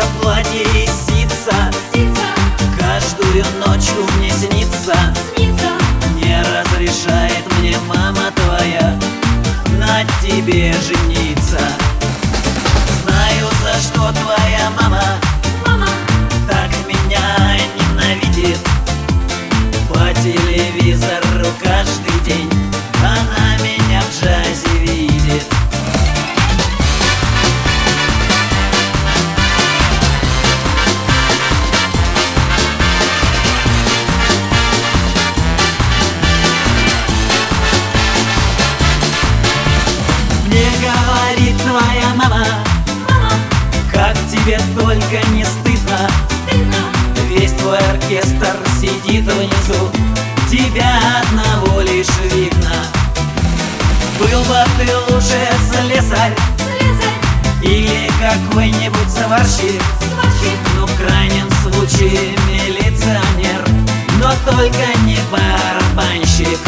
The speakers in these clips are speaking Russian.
платье и сица, каждую ночью мне снится. Не разрешает мне мама твоя на тебе жениться. Знаю, за что твоя мама так меня ненавидит. По телевизору каждый день она меня в джазе видит. Мне говорит твоя мама, как тебе только не стыдно. Весь твой оркестр сидит внизу, тебя одного лишь видно. Был бы ты лучше слесарь или какой-нибудь сварщик, ну в крайнем случае милиционер, но только не барабанщик.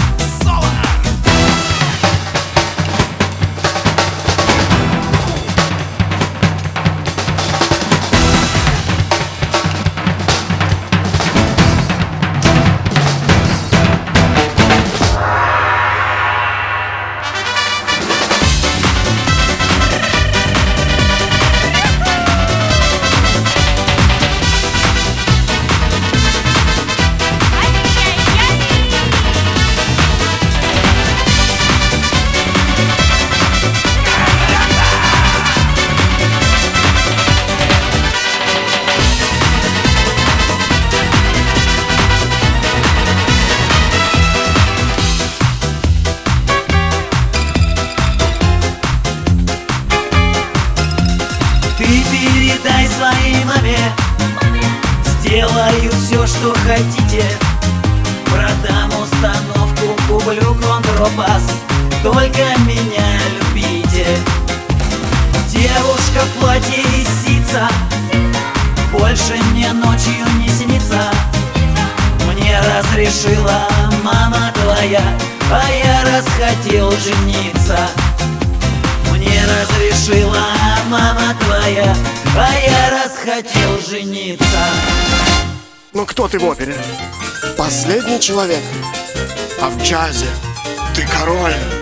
Ты передай своей маме, сделаю все, что хотите. Продам установку, куплю контрабас, только меня любите. Девушка в платье и сица больше мне ночью не снится. Мне разрешила мама твоя, а я расхотел жениться. Мне разрешила мама твоя, а я расхотел жениться. Ну кто ты в опере? Последний человек. А в джазе ты король.